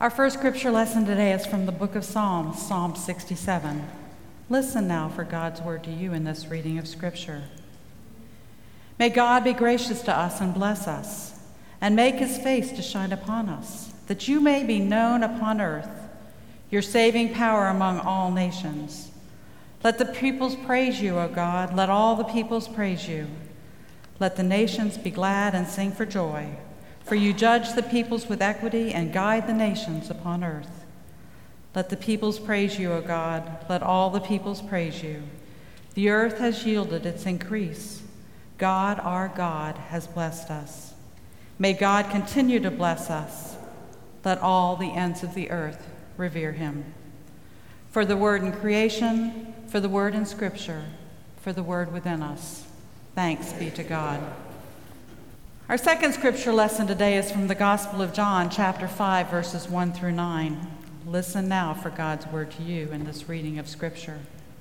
Our first scripture lesson today is from the book of Psalms, Psalm 67. Listen now for God's word to you in this reading of scripture. May God be gracious to us and bless us, and make his face to shine upon us, that you may be known upon earth, your saving power among all nations. Let the peoples praise you, O God. Let all the peoples praise you. Let the nations be glad and sing for joy. For you judge the peoples with equity and guide the nations upon earth. Let the peoples praise you, O God. Let all the peoples praise you. The earth has yielded its increase. God, our God, has blessed us. May God continue to bless us. Let all the ends of the earth revere him. For the word in creation, for the word in Scripture, for the word within us. Thanks be to God. Our second scripture lesson today is from the Gospel of John, chapter 5, verses 1 through 9. Listen now for God's word to you in this reading of Scripture.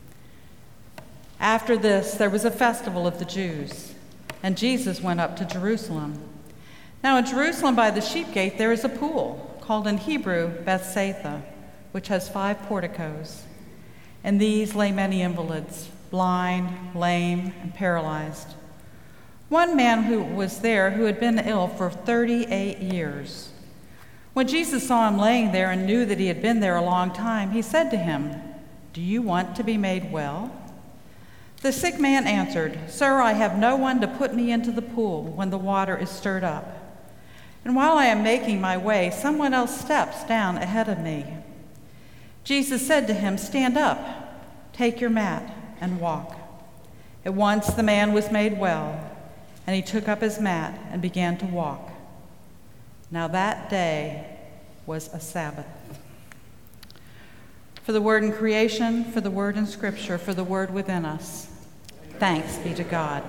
After this, there was a festival of the Jews, and Jesus went up to Jerusalem. Now in Jerusalem by the sheep gate there is a pool, called in Hebrew Bethsaida, which has 5 porticos. In these lay many invalids, blind, lame, and paralyzed. One man who was there who had been ill for 38 years. When Jesus saw him laying there and knew that he had been there a long time, he said to him, "Do you want to be made well?" The sick man answered, "Sir, I have no one to put me into the pool when the water is stirred up. And while I am making my way, someone else steps down ahead of me." Jesus said to him, "Stand up, take your mat, and walk." At once the man was made well, and he took up his mat and began to walk. Now that day was a Sabbath. For the word in creation, for the word in Scripture, for the word within us. Thanks be to God.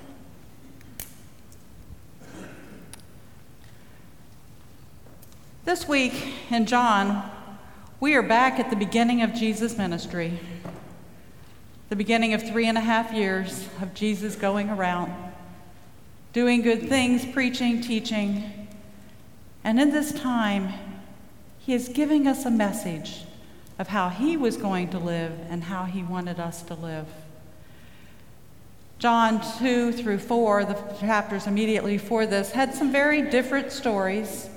This week in John, we are back at the beginning of Jesus' ministry, the beginning of 3.5 years of Jesus going around, doing good things, preaching, teaching. And in this time, he is giving us a message of how he was going to live and how he wanted us to live. John 2 through 4, the chapters immediately before this, had some very different stories.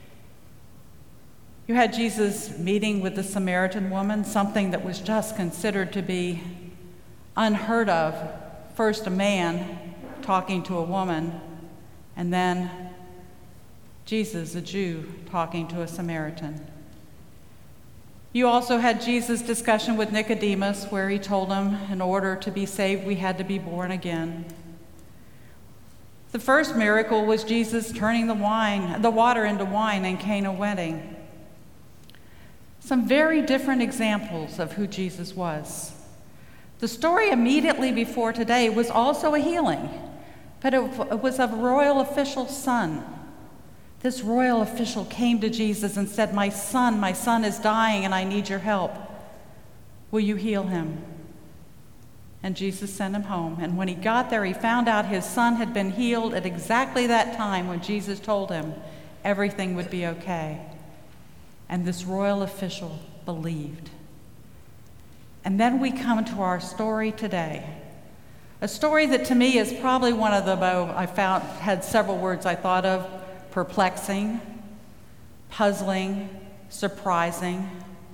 You had Jesus meeting with the Samaritan woman, something that was just considered to be unheard of. First a man talking to a woman, and then Jesus, a Jew, talking to a Samaritan. You also had Jesus' discussion with Nicodemus, where he told him in order to be saved, we had to be born again. The first miracle was Jesus turning the water into wine in Cana wedding. Some very different examples of who Jesus was. The story immediately before today was also a healing, but it was of a royal official's son. This royal official came to Jesus and said, my son is dying and I need your help. Will you heal him?" And Jesus sent him home. And when he got there, he found out his son had been healed at exactly that time when Jesus told him everything would be okay. And this royal official believed. And then we come to our story today. A story that to me is probably one of the had several words I thought of: perplexing, puzzling, surprising.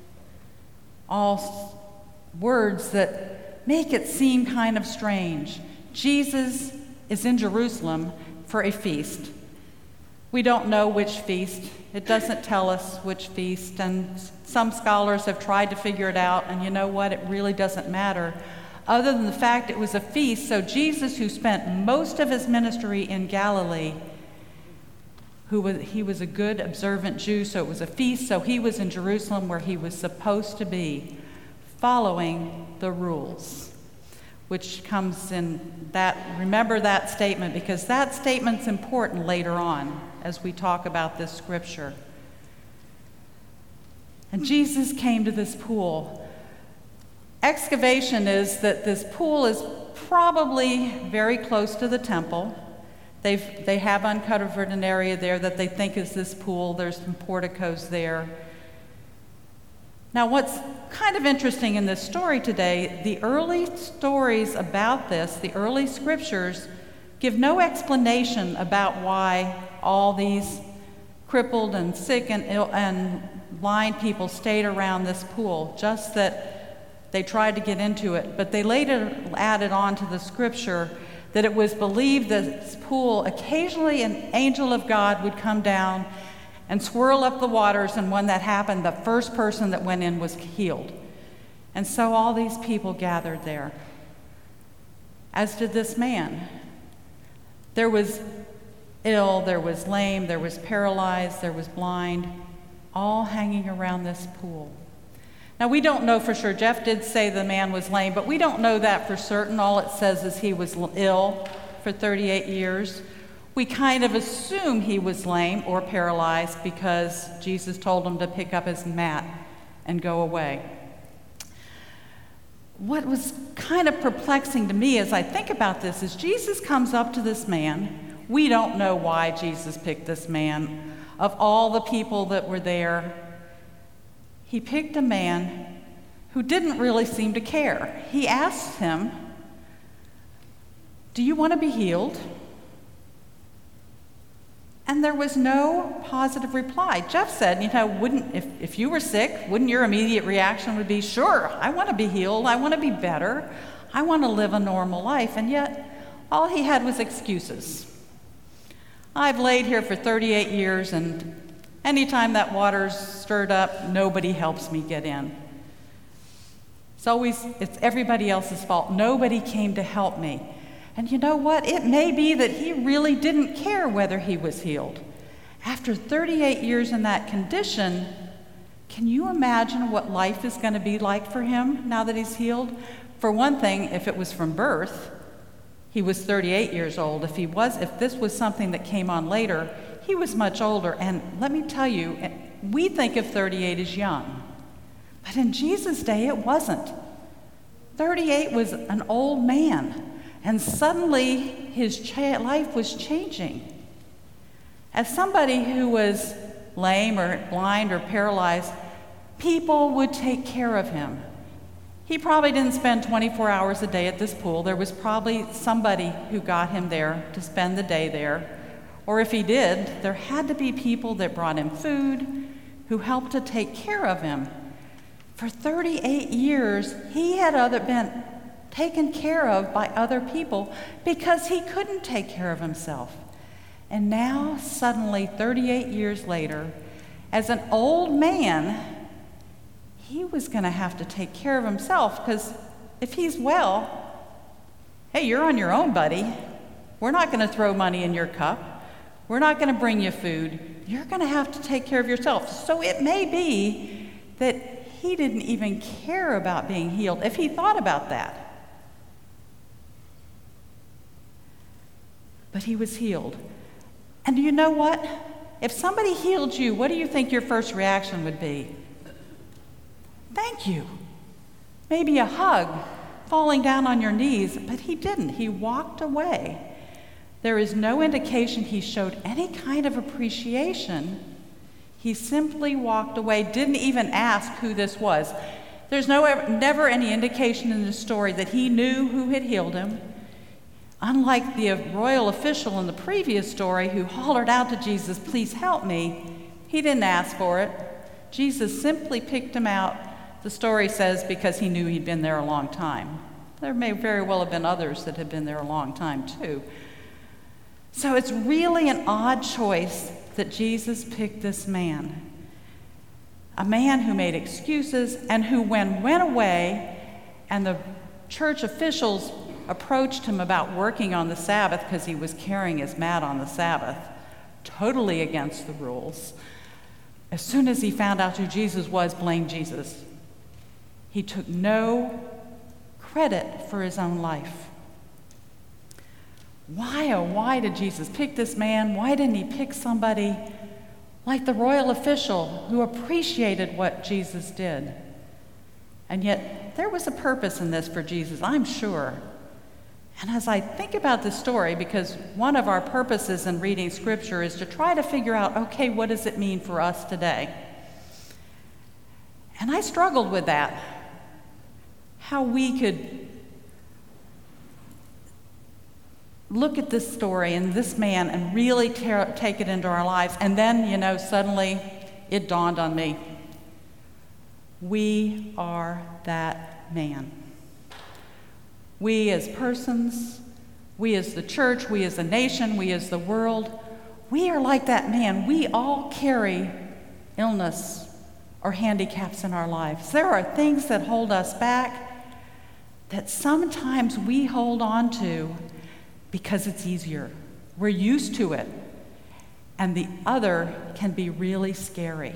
All words that make it seem kind of strange. Jesus is in Jerusalem for a feast. We don't know which feast. It doesn't tell us which feast, and some scholars have tried to figure it out, and you know what? It really doesn't matter, other than the fact it was a feast. So Jesus, who spent most of his ministry in Galilee, he was a good, observant Jew, so it was a feast, so he was in Jerusalem where he was supposed to be, following the rules, which comes in that. Remember that statement, because that statement's important later on as we talk about this scripture. And Jesus came to this pool. Excavation is that this pool is probably very close to the temple. They have uncovered an area there that they think is this pool. There's some porticos there. Now, what's kind of interesting in this story today, the early stories about this, the early scriptures, give no explanation about why all these crippled and sick and ill and blind people stayed around this pool, just that they tried to get into it. But they later added on to the scripture that it was believed that this pool, occasionally an angel of God would come down and swirl up the waters, and when that happened, the first person that went in was healed. And so all these people gathered there, as did this man. There was ill, there was lame, there was paralyzed, there was blind, all hanging around this pool. Now, we don't know for sure. Jeff did say the man was lame, but we don't know that for certain. All it says is he was ill for 38 years. We kind of assume he was lame or paralyzed because Jesus told him to pick up his mat and go away. What was kind of perplexing to me as I think about this is Jesus comes up to this man. We don't know why Jesus picked this man. Of all the people that were there, he picked a man who didn't really seem to care. He asked him, "Do you want to be healed?" And there was no positive reply. Jeff said, if you were sick, wouldn't your immediate reaction would be, "Sure, I want to be healed, I want to be better, I want to live a normal life." And yet, all he had was excuses. "I've laid here for 38 years, and anytime that water's stirred up, nobody helps me get in. It's everybody else's fault. Nobody came to help me." And you know what? It may be that he really didn't care whether he was healed. After 38 years in that condition, can you imagine what life is going to be like for him now that he's healed? For one thing, if it was from birth, he was 38 years old. If this was something that came on later, he was much older. And let me tell you, we think of 38 as young. But in Jesus' day, it wasn't. 38 was an old man. And suddenly, his life was changing. As somebody who was lame or blind or paralyzed, people would take care of him. He probably didn't spend 24 hours a day at this pool. There was probably somebody who got him there to spend the day there. Or if he did, there had to be people that brought him food, who helped to take care of him. For 38 years, he had been taken care of by other people because he couldn't take care of himself. And now, suddenly, 38 years later, as an old man, he was going to have to take care of himself, because if he's well, hey, you're on your own, buddy. We're not going to throw money in your cup. We're not going to bring you food. You're going to have to take care of yourself. So it may be that he didn't even care about being healed if he thought about that. But he was healed. And do you know what? If somebody healed you, what do you think your first reaction would be? Thank you. Maybe a hug, falling down on your knees, but he didn't. He walked away. There is no indication he showed any kind of appreciation. He simply walked away, didn't even ask who this was. There's never any indication in the story that he knew who had healed him. Unlike the royal official in the previous story who hollered out to Jesus, "Please help me," he didn't ask for it. Jesus simply picked him out, the story says, because he knew he'd been there a long time. There may very well have been others that had been there a long time too. So it's really an odd choice that Jesus picked this man. A man who made excuses and who, when went away and the church officials approached him about working on the Sabbath because he was carrying his mat on the Sabbath, totally against the rules. As soon as he found out who Jesus was, blamed Jesus. He took no credit for his own life. Why, oh, why did Jesus pick this man? Why didn't he pick somebody like the royal official who appreciated what Jesus did? And yet, there was a purpose in this for Jesus, I'm sure. And as I think about this story, because one of our purposes in reading Scripture is to try to figure out, okay, what does it mean for us today? And I struggled with that. How we could look at this story and this man and really take it into our lives. And then, suddenly it dawned on me. We are that man. We as persons, we as the church, we as a nation, we as the world, we are like that man. We all carry illness or handicaps in our lives. There are things that hold us back that sometimes we hold on to because it's easier. We're used to it. And the other can be really scary.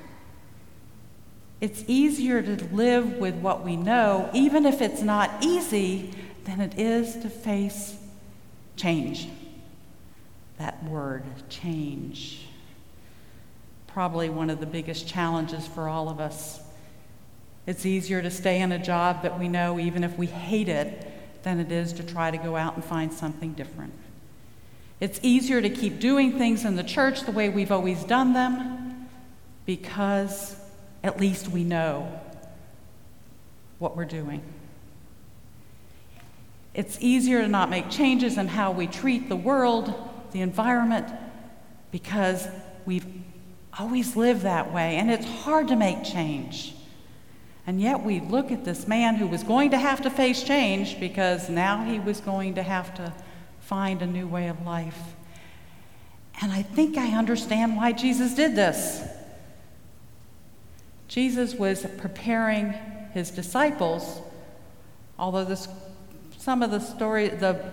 It's easier to live with what we know, even if it's not easy, than it is to face change. That word, change. Probably one of the biggest challenges for all of us. It's easier to stay in a job that we know, even if we hate it, than it is to try to go out and find something different. It's easier to keep doing things in the church the way we've always done them because at least we know what we're doing. It's easier to not make changes in how we treat the world, the environment, because we've always lived that way, and it's hard to make change. And yet we look at this man who was going to have to face change because now he was going to have to find a new way of life. And I think I understand why Jesus did this. Jesus was preparing his disciples, although some of the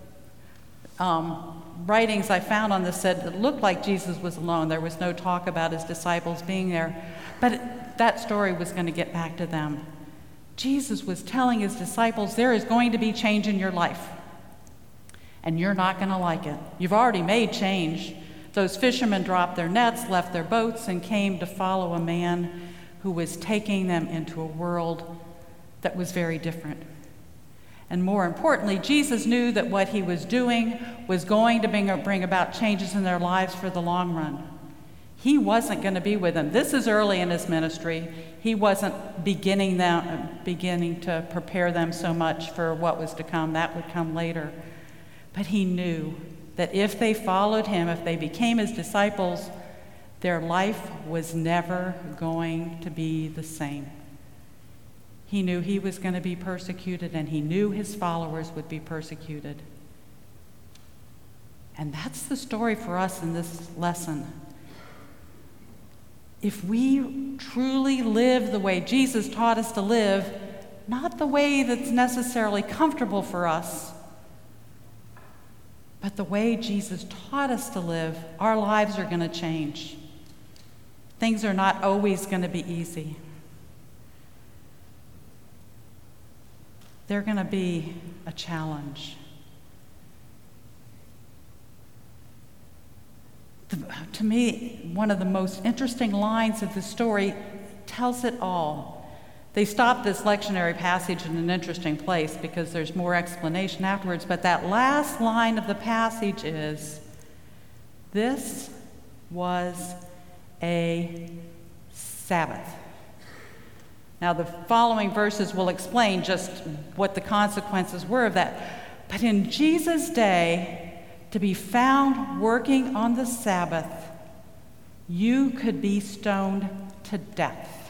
writings I found on this said it looked like Jesus was alone. There was no talk about his disciples being there. But that story was going to get back to them. Jesus was telling his disciples, there is going to be change in your life. And you're not going to like it. You've already made change. Those fishermen dropped their nets, left their boats, and came to follow a man who was taking them into a world that was very different. And more importantly, Jesus knew that what he was doing was going to bring about changes in their lives for the long run. He wasn't going to be with them. This is early in his ministry. He wasn't beginning to prepare them so much for what was to come. That would come later. But he knew that if they followed him, if they became his disciples, their life was never going to be the same. He knew he was going to be persecuted, and he knew his followers would be persecuted. And that's the story for us in this lesson. If we truly live the way Jesus taught us to live, not the way that's necessarily comfortable for us, but the way Jesus taught us to live, our lives are going to change. Things are not always going to be easy. They're going to be a challenge. To me, one of the most interesting lines of the story tells it all. They stop this lectionary passage in an interesting place because there's more explanation afterwards, but that last line of the passage is, "This was a Sabbath." Now, the following verses will explain just what the consequences were of that. But in Jesus' day, to be found working on the Sabbath, you could be stoned to death.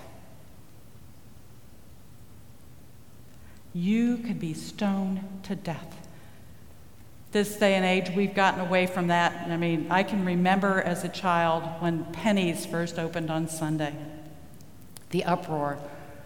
You could be stoned to death. This day and age, we've gotten away from that. I mean, I can remember as a child when Penny's first opened on Sunday, the uproar.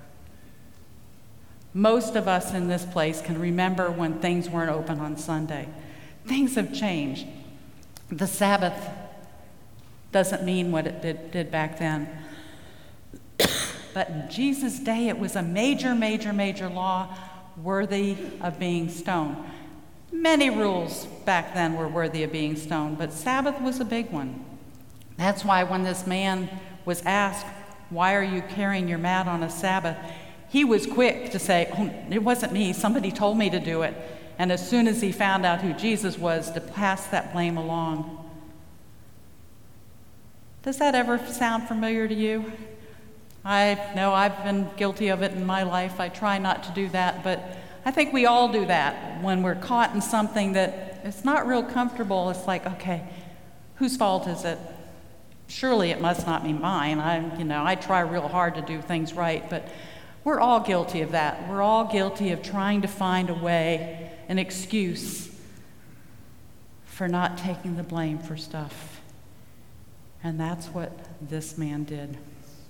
Most of us in this place can remember when things weren't open on Sunday. Things have changed. The Sabbath doesn't mean what it did back then. But in Jesus' day, it was a major, major, major law worthy of being stoned. Many rules back then were worthy of being stoned, but Sabbath was a big one. That's why when this man was asked, "Why are you carrying your mat on a Sabbath?" he was quick to say, "Oh, it wasn't me. Somebody told me to do it." And as soon as he found out who Jesus was, to pass that blame along. Does that ever sound familiar to you? I know I've been guilty of it in my life. I try not to do that, but I think we all do that when we're caught in something that it's not real comfortable. It's like, okay, whose fault is it? Surely it must not be mine. I try real hard to do things right, but we're all guilty of that. We're all guilty of trying to find a way, an excuse for not taking the blame for stuff. And that's what this man did.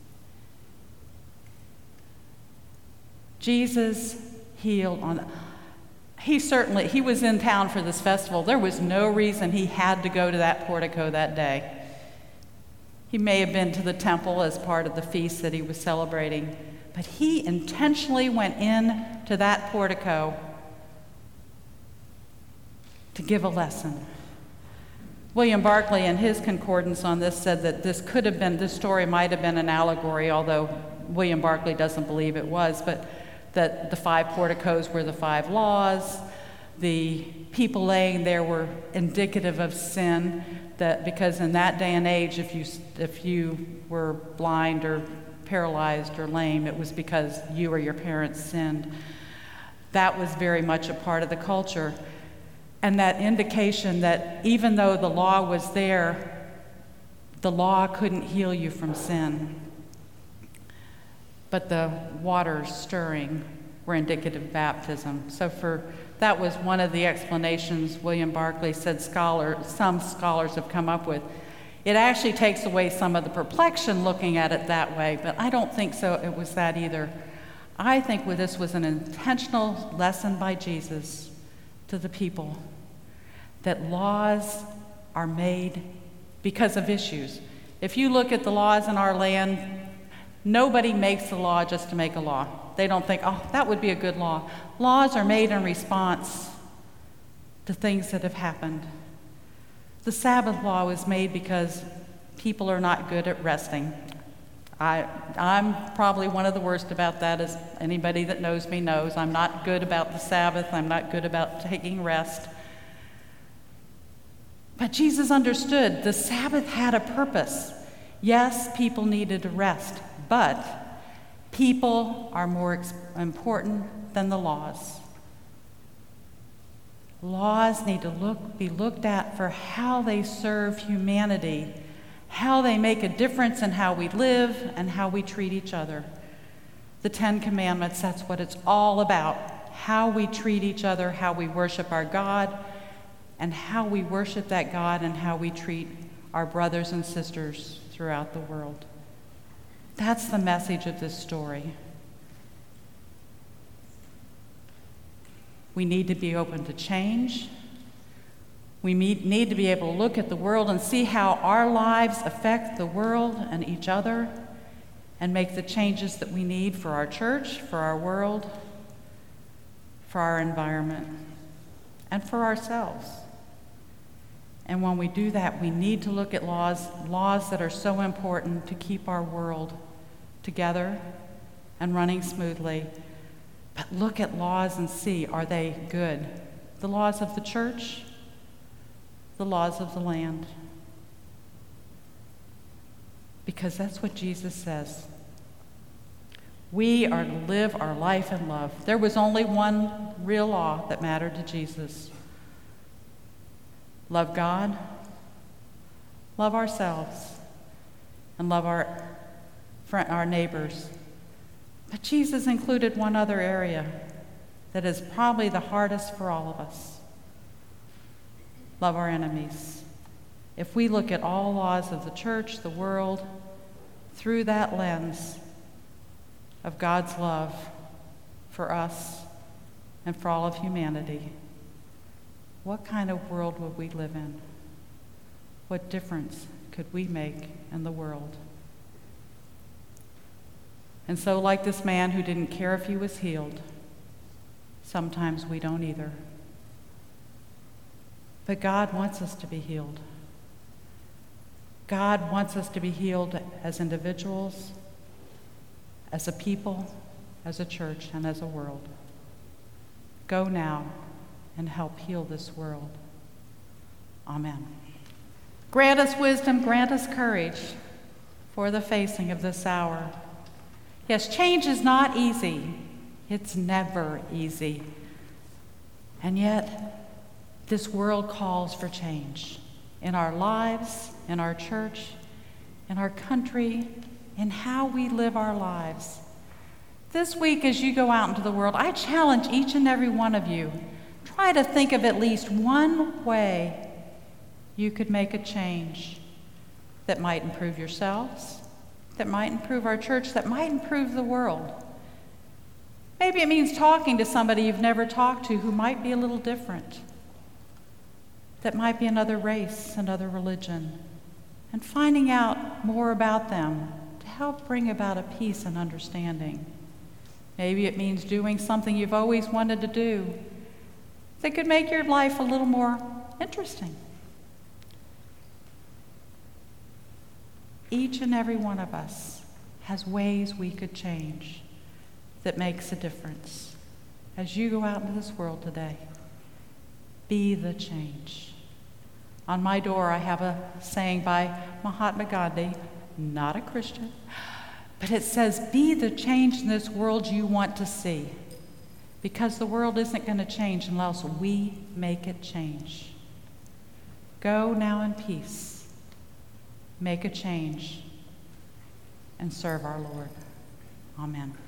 Jesus healed he was in town for this festival. There was no reason he had to go to that portico that day. He may have been to the temple as part of the feast that he was celebrating, but he intentionally went in to that portico to give a lesson. William Barclay, in his concordance on this, said that this story might have been an allegory, although William Barclay doesn't believe it was, but that the 5 porticos were the 5 laws. The people laying there were indicative of sin, that because in that day and age, if you were blind or paralyzed or lame, it was because you or your parents sinned. That was very much a part of the culture. And that indication that even though the law was there, the law couldn't heal you from sin. But the waters stirring were indicative of baptism. So that was one of the explanations William Barclay said some scholars have come up with. It actually takes away some of the perplexion looking at it that way, but I don't think so it was that either. I think this was an intentional lesson by Jesus to the people, that laws are made because of issues. If you look at the laws in our land, nobody makes the law just to make a law. They don't think, oh, that would be a good law. Laws are made in response to things that have happened. The Sabbath law was made because people are not good at resting. I'm probably one of the worst about that, as anybody that knows me knows. I'm not good about the Sabbath. I'm not good about taking rest. But Jesus understood the Sabbath had a purpose. Yes, people needed to rest, but people are more important than the laws. Laws need to be looked at for how they serve humanity, how they make a difference in how we live and how we treat each other. The 10 Commandments, that's what it's all about. How we treat each other, how we worship our God, and how we worship that God and how we treat our brothers and sisters throughout the world. That's the message of this story. We need to be open to change. We need to be able to look at the world and see how our lives affect the world and each other, and make the changes that we need for our church, for our world, for our environment, and for ourselves. And when we do that, we need to look at laws that are so important to keep our world together and running smoothly. But look at laws and see, are they good? The laws of the church, the laws of the land. Because that's what Jesus says. We are to live our life in love. There was only one real law that mattered to Jesus. Love God, love ourselves, and love our neighbors. But Jesus included one other area that is probably the hardest for all of us. Love our enemies. If we look at all laws of the church, the world, through that lens of God's love for us and for all of humanity, what kind of world would we live in? What difference could we make in the world? And so, like this man who didn't care if he was healed, sometimes we don't either. But God wants us to be healed. God wants us to be healed as individuals, as a people, as a church, and as a world. Go now and help heal this world. Amen. Grant us wisdom, grant us courage for the facing of this hour. Yes, change is not easy. It's never easy. And yet, this world calls for change in our lives, in our church, in our country, in how we live our lives. This week, as you go out into the world, I challenge each and every one of you, try to think of at least one way you could make a change that might improve yourselves, that might improve our church, that might improve the world. Maybe it means talking to somebody you've never talked to who might be a little different, that might be another race, another religion, and finding out more about them to help bring about a peace and understanding. Maybe it means doing something you've always wanted to do that could make your life a little more interesting. Each and every one of us has ways we could change that makes a difference. As you go out into this world today, be the change. On my door, I have a saying by Mahatma Gandhi, not a Christian, but it says, be the change in this world you want to see, because the world isn't going to change unless we make it change. Go now in peace, make a change, and serve our Lord. Amen.